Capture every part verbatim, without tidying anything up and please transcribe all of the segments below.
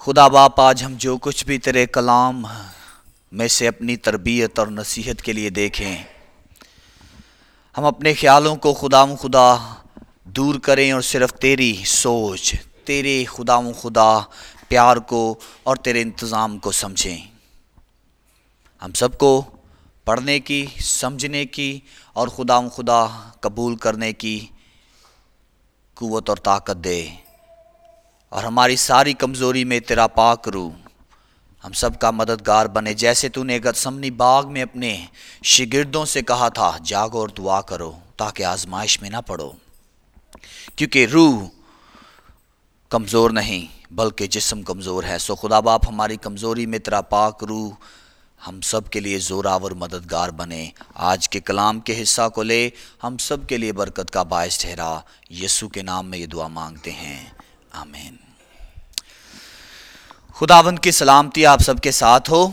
خدا باپ آج ہم جو کچھ بھی تیرے کلام میں سے اپنی تربیت اور نصیحت کے لیے دیکھیں، ہم اپنے خیالوں کو خدا و خدا دور کریں اور صرف تیری سوچ، تیرے خدا و خدا پیار کو اور تیرے انتظام کو سمجھیں۔ ہم سب کو پڑھنے کی، سمجھنے کی اور خدا و خدا قبول کرنے کی قوت اور طاقت دے، اور ہماری ساری کمزوری میں تیرا پاک روح ہم سب کا مددگار بنے، جیسے تو نے گتسمنی باغ میں اپنے شاگردوں سے کہا تھا، جاگو اور دعا کرو تاکہ آزمائش میں نہ پڑو، کیونکہ روح کمزور نہیں بلکہ جسم کمزور ہے۔ سو خدا باپ ہماری کمزوری میں تیرا پاک روح ہم سب کے لیے زوراور مددگار بنے۔ آج کے کلام کے حصہ کو لے ہم سب کے لیے برکت کا باعث ٹھہرا، یسوع کے نام میں یہ دعا مانگتے ہیں، آمین۔ خداوند کی سلامتی آپ سب کے ساتھ ہو۔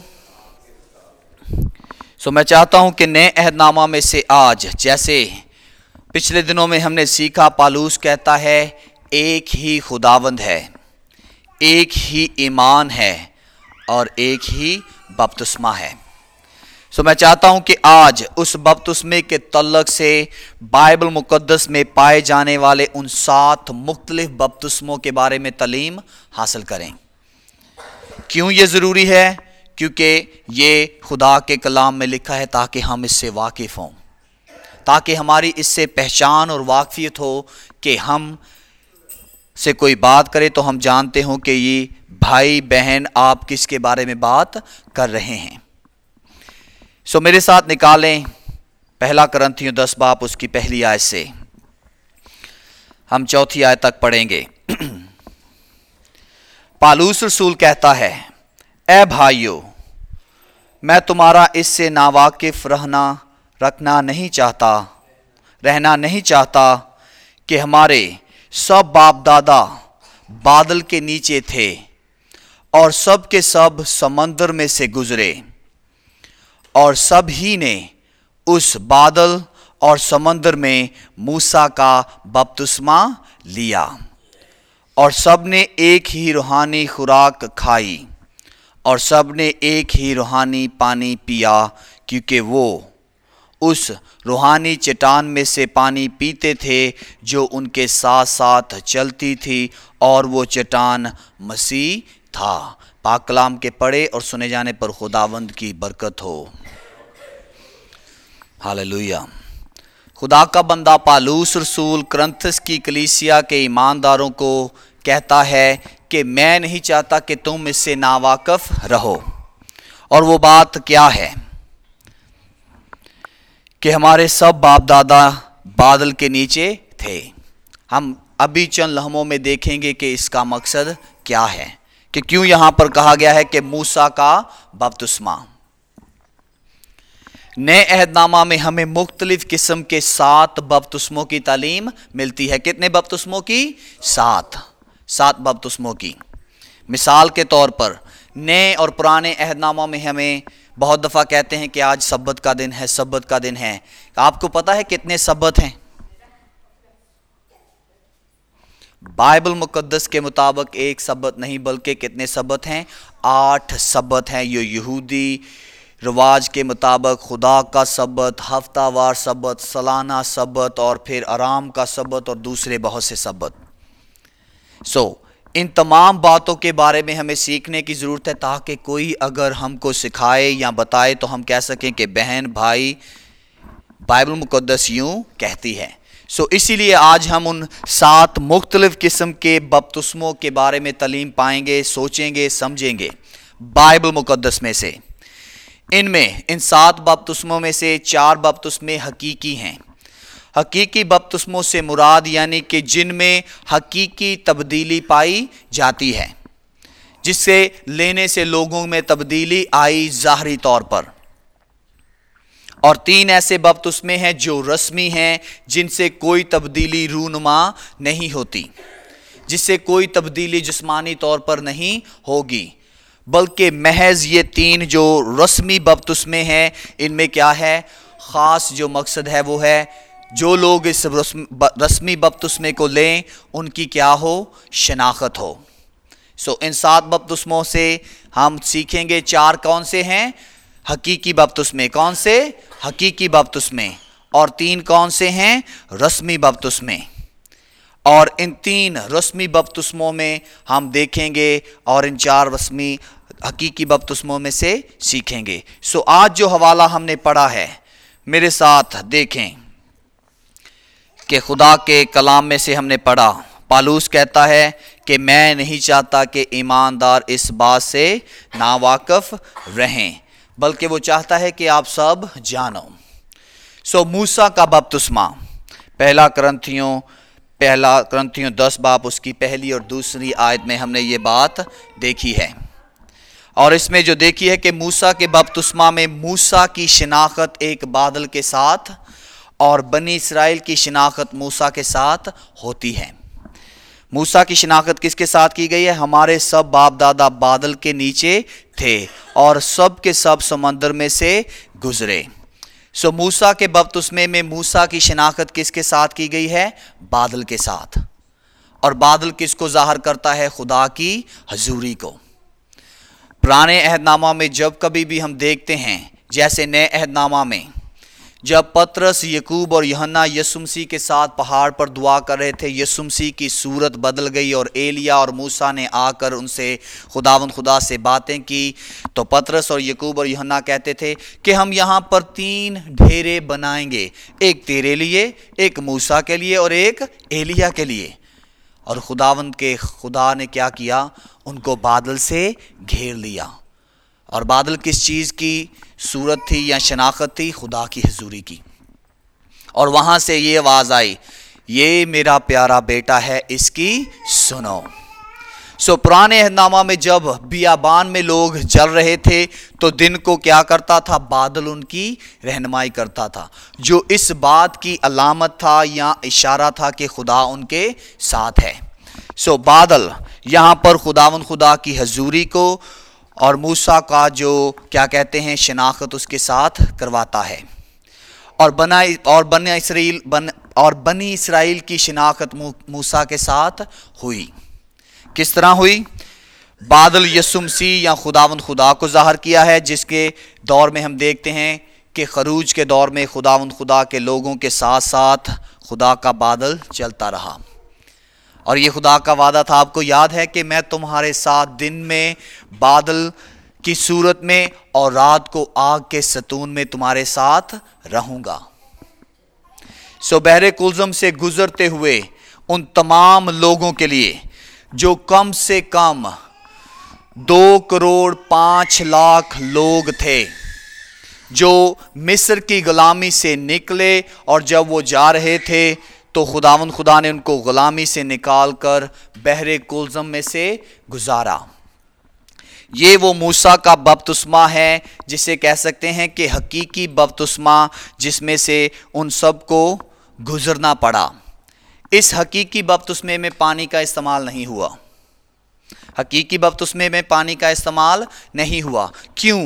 سو میں چاہتا ہوں کہ نئے عہد نامہ میں سے آج، جیسے پچھلے دنوں میں ہم نے سیکھا، پالوس کہتا ہے ایک ہی خداوند ہے، ایک ہی ایمان ہے اور ایک ہی بپتسمہ ہے۔ سو میں چاہتا ہوں کہ آج اس بپتسمے کے تعلق سے بائبل مقدس میں پائے جانے والے ان سات مختلف بپتسموں کے بارے میں تعلیم حاصل کریں۔ کیوں یہ ضروری ہے؟ کیونکہ یہ خدا کے کلام میں لکھا ہے تاکہ ہم اس سے واقف ہوں، تاکہ ہماری اس سے پہچان اور واقفیت ہو کہ ہم سے کوئی بات کرے تو ہم جانتے ہوں کہ یہ بھائی بہن آپ کس کے بارے میں بات کر رہے ہیں۔ سو میرے ساتھ نکالیں پہلا کرنتھیوں دس باب اس کی پہلی آیت سے، ہم چوتھی آیت تک پڑھیں گے۔ پالوس رسول کہتا ہے، اے بھائیو، میں تمہارا اس سے ناواقف رہنا رکھنا نہیں چاہتا رہنا نہیں چاہتا کہ ہمارے سب باپ دادا بادل کے نیچے تھے اور سب کے سب سمندر میں سے گزرے، اور سب ہی نے اس بادل اور سمندر میں موسیٰ کا بپتسمہ لیا، اور سب نے ایک ہی روحانی خوراک کھائی، اور سب نے ایک ہی روحانی پانی پیا، کیونکہ وہ اس روحانی چٹان میں سے پانی پیتے تھے جو ان کے ساتھ ساتھ چلتی تھی، اور وہ چٹان مسیح تھا۔ پاک کلام کے پڑھے اور سنے جانے پر خداوند کی برکت ہو، ہاللویہ۔ خدا کا بندہ پالوس رسول کرنتھس کی کلیسیا کے ایمانداروں کو کہتا ہے کہ میں نہیں چاہتا کہ تم اس سے ناواقف رہو، اور وہ بات کیا ہے کہ ہمارے سب باپ دادا بادل کے نیچے تھے۔ ہم ابھی چند لمحوں میں دیکھیں گے کہ اس کا مقصد کیا ہے، کہ کیوں یہاں پر کہا گیا ہے کہ موسیٰ کا بپتسمہ۔ نئے عہد نامہ میں ہمیں مختلف قسم کے سات بپتسموں کی تعلیم ملتی ہے۔ کتنے بپتسموں کی؟ سات سات بپتسموں کی۔ مثال کے طور پر نئے اور پرانے عہد نامہ میں ہمیں بہت دفعہ کہتے ہیں کہ آج سبت کا دن ہے، سبت کا دن ہے۔ آپ کو پتہ ہے کتنے سبت ہیں؟ بائبل مقدس کے مطابق ایک سبت نہیں بلکہ کتنے سبت ہیں؟ آٹھ سبت ہیں۔ یہ یہودی رواج کے مطابق خدا کا سبت، ہفتہ وار سبت، سالانہ سبت، اور پھر آرام کا سبت اور دوسرے بہت سے سبت۔ سو so, ان تمام باتوں کے بارے میں ہمیں سیکھنے کی ضرورت ہے، تاکہ کوئی اگر ہم کو سکھائے یا بتائے تو ہم کہہ سکیں کہ بہن بھائی بائبل مقدس یوں کہتی ہے۔ سو so, اسی لیے آج ہم ان سات مختلف قسم کے بپتسموں کے بارے میں تعلیم پائیں گے، سوچیں گے، سمجھیں گے بائبل مقدس میں سے۔ ان میں ان سات بپتسموں میں سے چار بپتسمے حقیقی ہیں۔ حقیقی بپتسموں سے مراد یعنی کہ جن میں حقیقی تبدیلی پائی جاتی ہے، جس سے لینے سے لوگوں میں تبدیلی آئی ظاہری طور پر۔ اور تین ایسے بپتسمے ہیں جو رسمی ہیں، جن سے کوئی تبدیلی رونما نہیں ہوتی، جس سے کوئی تبدیلی جسمانی طور پر نہیں ہوگی، بلکہ محض یہ تین جو رسمی بپتسمے ہیں، ان میں کیا ہے؟ خاص جو مقصد ہے وہ ہے جو لوگ اس رسمی بپتسمے کو لیں ان کی کیا ہو؟ شناخت ہو۔ सो इन सात बपतिस्मों से हम सीखेंगे चार कौन से हैं, हकीकी बपतिस्मे। कौन से? हकीकी बपतिस्मे। और तीन कौन से हैं? रस्मी बपतिस्मे। और इन तीन रस्मी बपतिस्मों में हम देखेंगे और इन चार रस्मी हकीकी बपतिस्मों में से सीखेंगे। सो आज जो हवाला हमने पढ़ा है, मेरे साथ देखें कि खुदा के कलाम में से हमने पढ़ा, पालूस कहता है कि मैं नहीं चाहता कि ईमानदार इस बात से नावाकिफ रहें, बल्कि वो चाहता है कि आप सब जानो। सो मूसा का बपतिस्मा, पहला करंथियों पहला करंथियों दस बाब उसकी पहली और दूसरी आयत में हमने ये बात देखी है। और इसमें जो देखी है कि मूसा के बपतिस्मा में मूसा की शिनाख्त एक बादल के साथ और बनी इसराइल की शिनाख्त मूसा के साथ होती है। मूसा की शिनाख्त किसके साथ की गई है? हमारे सब बाप दादा बादल के नीचे थे और सब के सब समंदर में से गुजरे। सो मूसा के बपतिस्मे में मूसा की शिनाख्त किसके साथ की गई है? बादल के साथ। और बादल किसको ज़ाहिर करता है? खुदा की हजूरी को। पुराने अहदनामा में जब कभी भी हम देखते हैं, जैसे नए अहदनामा में जब पतरस, यकूब और यूहन्ना यीशु मसीह के साथ पहाड़ पर दुआ कर रहे थे, यीशु मसीह की सूरत बदल गई और एलिया और मूसा ने आकर उनसे खुदावंद खुदा से बातें की। तो पतरस और यकूब और यूहन्ना कहते थे कि हम यहाँ पर तीन ढेरे बनाएंगे, एक तेरे लिए, एक मूसा के लिए और एक एलिया के लिए। और खुदावंद के खुदा ने क्या किया? उनको बादल से घेर लिया। और बादल किस चीज़ की सूरत थी या शनाख्त थी? खुदा की हजूरी की। और वहाँ से ये आवाज़ आई, ये मेरा प्यारा बेटा है, इसकी सुनो। सो पुराने अहदनामा में जब बियाबान में लोग जल रहे थे तो दिन को क्या करता था? बादल उनकी रहनुमाई करता था, जो इस बात की अलामत था या इशारा था कि खुदा उनके साथ है। सो बादल यहाँ पर खुदावंद खुदा की हजूरी को और मूसा का जो क्या कहते हैं शिनाख्त उसके साथ करवाता है। और बना और बनी इसराइल बन और बनी इसराइल की शिनाख्त मूसा के साथ हुई। किस तरह हुई? बादल यीशु मसीह या खुदावंद खुदा को ज़ाहिर किया है, जिसके दौर में हम देखते हैं कि खरूज के दौर में खुदावंद खुदा के लोगों के साथ साथ खुदा का बादल चलता रहा। और ये खुदा का वादा था, आपको याद है कि मैं तुम्हारे साथ दिन में बादल की सूरत में और रात को आग के सतून में तुम्हारे साथ रहूंगा। सो बहरे कुलज़म से गुजरते हुए उन तमाम लोगों के लिए जो कम से कम दो करोड़ पाँच लाख लोग थे, जो मिस्र की गुलामी से निकले और जब वो जा रहे थे तो खुदावंद खुदा ने उनको गुलामी से निकाल कर बहरे कुलज़म में से गुजारा। ये वो मूसा का बपतिस्मा है जिसे कह सकते हैं कि हकीकी बपतिस्मा, जिसमें से उन सब को गुजरना पड़ा। इस हकीकी बपतिस्मे में पानी का इस्तेमाल नहीं हुआ। हकीकी बपतिस्मे में पानी का इस्तेमाल नहीं हुआ। क्यों?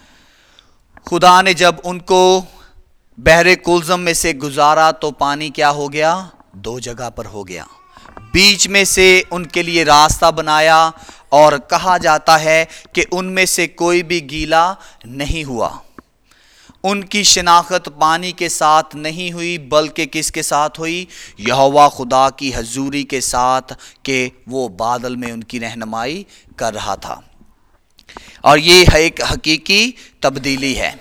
खुदा ने जब उनको बहरे कुलज़म में से गुजारा तो पानी क्या हो गया? दो जगह पर हो गया। बीच में से उनके लिए रास्ता बनाया और कहा जाता है कि उनमें से कोई भी गीला नहीं हुआ। उनकी शिनाख्त पानी के साथ नहीं हुई, बल्कि किसके साथ हुई? यहोवा खुदा की हजूरी के साथ, कि वो बादल में उनकी रहनुमाई कर रहा था। और ये एक हकीकी तब्दीली है।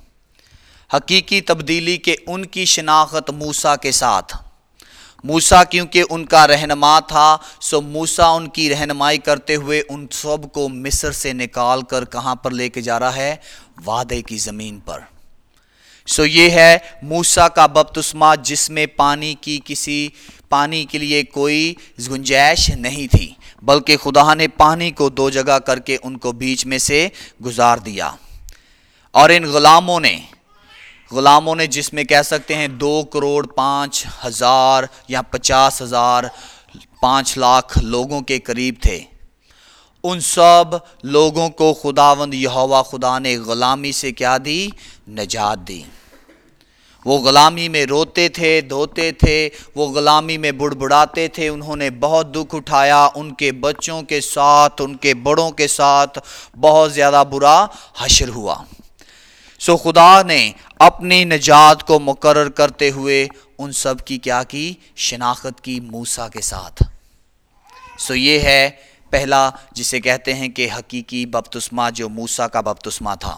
हकीकी तब्दीली के उनकी शिनाख्त मूसा के साथ। मूसा क्योंकि उनका रहनुमा था, सो मूसा उनकी रहनुमाई करते हुए उन सब को मिस्र से निकाल कर कहाँ पर लेके जा रहा है? वादे की ज़मीन पर। सो ये है मूसा का बपतिस्मा, जिसमें पानी की किसी पानी के लिए कोई गुंजाइश नहीं थी, बल्कि खुदा ने पानी को दो जगह करके उनको बीच में से गुजार दिया। और इन गुलामों ने गुलामों ने जिसमें कह सकते हैं दो करोड़ पाँच हज़ार या पचास हज़ार पाँच लाख लोगों के करीब थे, उन सब लोगों को खुदावंद यहोवा खुदा ने गुलामी से क्या दी? निजात दी। وہ غلامی میں روتے تھے، دھوتے تھے، وہ غلامی میں بڑبڑاتے تھے، انہوں نے بہت دکھ اٹھایا، ان کے بچوں کے ساتھ، ان کے بڑوں کے ساتھ بہت زیادہ برا حشر ہوا۔ سو خدا نے اپنی نجات کو مقرر کرتے ہوئے ان سب کی کیا کی؟ شناخت کی موسیٰ کے ساتھ۔ سو یہ ہے پہلا جسے کہتے ہیں کہ حقیقی بپتسمہ، جو موسیٰ کا بپتسمہ تھا۔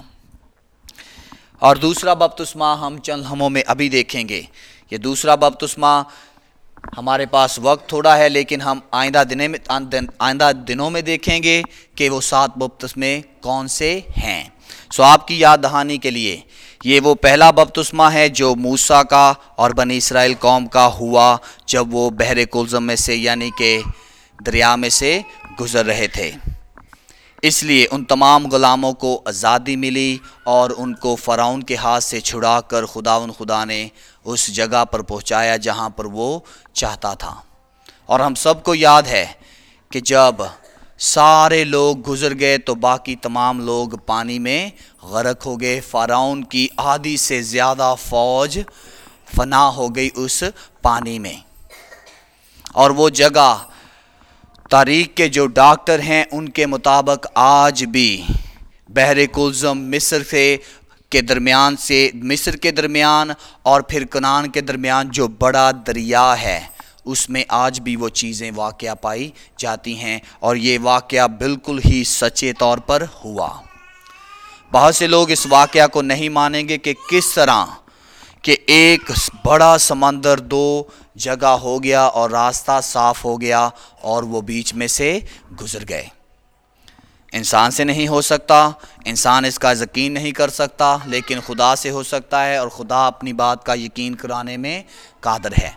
اور دوسرا بپتسمہ ہم چند لمحوں میں ابھی دیکھیں گے۔ یہ دوسرا بپتسمہ ہمارے پاس وقت تھوڑا ہے، لیکن ہم آئندہ دنوں میں آئندہ دنوں میں دیکھیں گے کہ وہ سات بپتسمے کون سے ہیں۔ سو آپ کی یاد دہانی کے لیے یہ وہ پہلا بپتسمہ ہے جو موسیٰ کا اور بنی اسرائیل قوم کا ہوا جب وہ بحر کلزم میں سے یعنی کہ دریا میں سے گزر رہے تھے۔ اس لیے ان تمام غلاموں کو آزادی ملی اور ان کو فرعون کے ہاتھ سے چھڑا کر خداوند خدا نے اس جگہ پر پہنچایا جہاں پر وہ چاہتا تھا۔ اور ہم سب کو یاد ہے کہ جب سارے لوگ گزر گئے تو باقی تمام لوگ پانی میں غرق ہو گئے۔ فرعون کی آدھی سے زیادہ فوج فنا ہو گئی اس پانی میں۔ اور وہ جگہ تاریخ کے جو ڈاکٹر ہیں ان کے مطابق آج بھی بحر کلزم مصر سے کے درمیان سے مصر کے درمیان اور پھر کنعان کے درمیان جو بڑا دریا ہے اس میں آج بھی وہ چیزیں واقعہ پائی جاتی ہیں، اور یہ واقعہ بالکل ہی سچے طور پر ہوا۔ بہت سے لوگ اس واقعہ کو نہیں مانیں گے کہ کس طرح کہ ایک بڑا سمندر دو جگہ ہو گیا اور راستہ صاف ہو گیا اور وہ بیچ میں سے گزر گئے۔ انسان سے نہیں ہو سکتا، انسان اس کا یقین نہیں کر سکتا، لیکن خدا سے ہو سکتا ہے، اور خدا اپنی بات کا یقین کرانے میں قادر ہے۔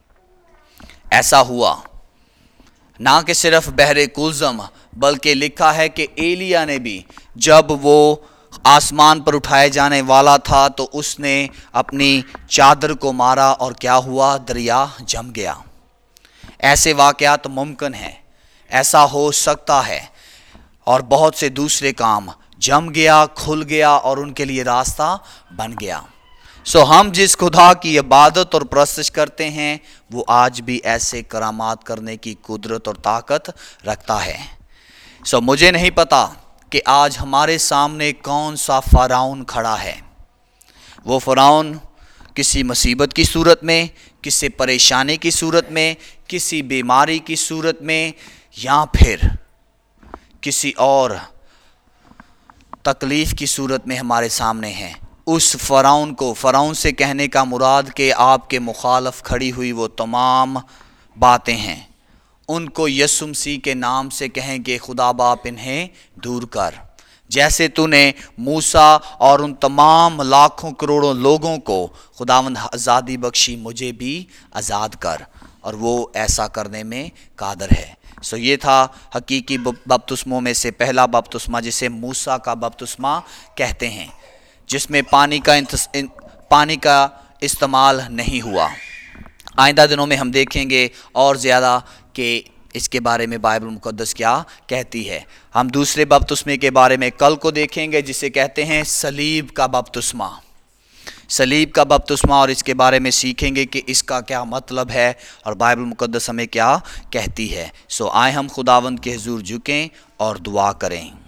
ایسا ہوا نہ کہ صرف بحر کلزم، بلکہ لکھا ہے کہ ایلیا نے بھی جب وہ آسمان پر اٹھائے جانے والا تھا تو اس نے اپنی چادر کو مارا اور کیا ہوا؟ دریا جم گیا۔ ایسے واقعات ممکن ہیں، ایسا ہو سکتا ہے، اور بہت سے دوسرے کام جم گیا، کھل گیا اور ان کے لیے راستہ بن گیا۔ سو ہم جس خدا کی عبادت اور پرستش کرتے ہیں وہ آج بھی ایسے کرامات کرنے کی قدرت اور طاقت رکھتا ہے۔ سو مجھے نہیں پتا کہ آج ہمارے سامنے کون سا فرعون کھڑا ہے۔ وہ فرعون کسی مصیبت کی صورت میں، کسی پریشانی کی صورت میں، کسی بیماری کی صورت میں، یا پھر کسی اور تکلیف کی صورت میں ہمارے سامنے ہے۔ اس فرعون کو، فرعون سے کہنے کا مراد کہ آپ کے مخالف کھڑی ہوئی وہ تمام باتیں ہیں، ان کو یسوع مسیح کے نام سے کہیں کہ خدا باپ انہیں دور کر، جیسے تو نے موسیٰ اور ان تمام لاکھوں کروڑوں لوگوں کو خداوند آزادی بخشی، مجھے بھی آزاد کر، اور وہ ایسا کرنے میں قادر ہے۔ سو یہ تھا حقیقی بپتسموں میں سے پہلا بپتسمہ جسے موسیٰ کا بپتسمہ کہتے ہیں، جس میں پانی کا انتس... پانی کا استعمال نہیں ہوا۔ آئندہ دنوں میں ہم دیکھیں گے اور زیادہ کہ اس کے بارے میں بائبل مقدس کیا کہتی ہے۔ ہم دوسرے بپتسمے کے بارے میں کل کو دیکھیں گے جسے کہتے ہیں صلیب کا بپتسمہ، صلیب کا بپتسمہ، اور اس کے بارے میں سیکھیں گے کہ اس کا کیا مطلب ہے اور بائبل مقدس ہمیں کیا کہتی ہے۔ سو آئے ہم خداوند کے حضور جھکیں اور دعا کریں۔